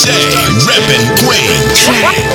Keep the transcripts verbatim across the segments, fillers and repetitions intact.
J, reppin' Queens.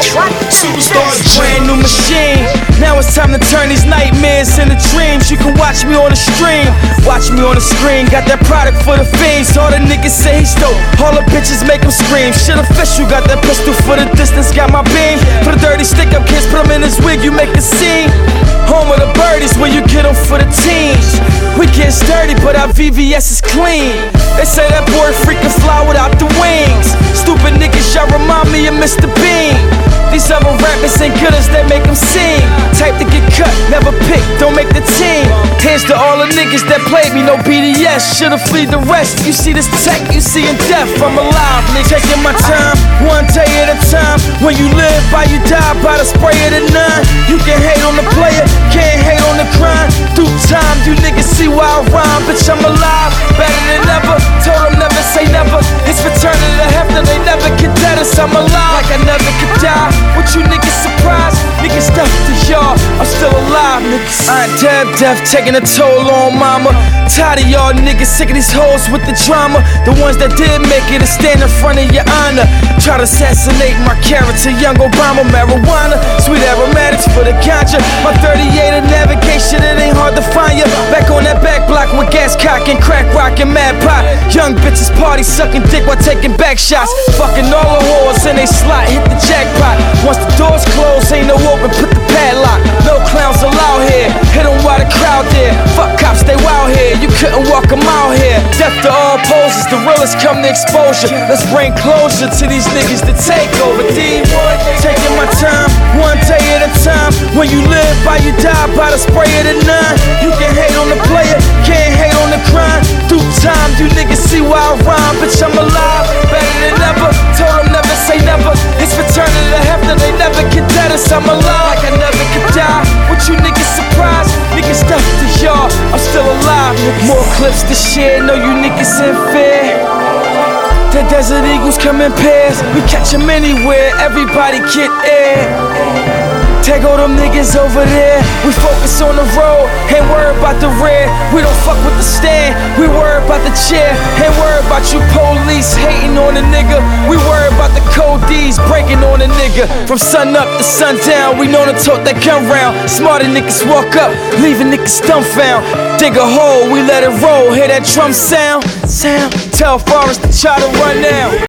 Superstar J. Brand new machine. Now it's time to turn these nightmares into dreams. You can watch me on the stream, watch me on the screen. Got that product for the fiends. All the niggas say he's dope, all the bitches make him scream. Shit official, got that pistol for the distance. Got my beam for the dirty stick up kids. Put him in his wig, you make a scene. Home of the birdies, where you get them for the teens. We get sturdy, but our V V S is clean. They say that boy freakin' fly without the wings. Stupid niggas, y'all remind me of Mister Bean. These other rappers ain't good as they make them sing. Type to get cut, never pick, don't make the team. Here's to all the niggas that played me, no B D S. Should've fleed the rest. You see this tech, you see in death. I'm alive, nigga. Taking my time, one day at a time. When you live by, you die by the spray of the nine. You can hate on the player, can't hate on the grind. Through time, you niggas see why I rhyme. Bitch, I'm alive, better than ever. Told them never say never. It's return to the heaven, they never could dead us. I'm alive, like I never could die. What you niggas surprised? Niggas stuff to y'all, I'm still alive, niggas. I ain't dead, death taking a toll on mama. Tired of y'all niggas, sick of these hoes with the drama. The ones that did make it and stand in front of your honor. Try to assassinate my character, young Obama, marijuana. Sweet aromatics for the ganja. My thirty-eight of navigation, it ain't hard to find ya. Back on that back block with gas cocking, crack rocking, mad pot. Young bitches party sucking dick while taking back shots. Fucking all the whores in they slot, hit the jackpot. Once the doors close, ain't no open, put the padlock. No clowns allowed here, hit them while the crowd there. Fuck cops, they wild here, you couldn't walk them out here. Death to all poses, the realest come to exposure. Let's bring closure to these niggas that take over. D one, taking my time, one day at a time. When you live by, you die by the spray of the nine. You can hate on the player, can't hate on the grind. Through time, you niggas see why I rhyme. Bitch, I'm alive, better than ever. Told them never say never. It's return to the heaven, they never can dead us. I'm alive, like I never could die. What you niggas surprised? Niggas stuff to y'all, I'm still alive, niggas. More clips to share, know you niggas in fear. The Desert Eagles come in pairs, we catch them anywhere, everybody get air. Take all them niggas over there, we focus on the road, ain't worried about the rear. We don't fuck with the stand, we worry about the chair. Ain't worried about you police hating on a nigga. We worry about the cold D's breaking on a nigga. From sun up to sundown, we know to tote that gun round. Smarter niggas walk up, leaving niggas dumbfound. Dig a hole, we let it roll, hear that drum sound, sound. Tell Forrest to try to run now.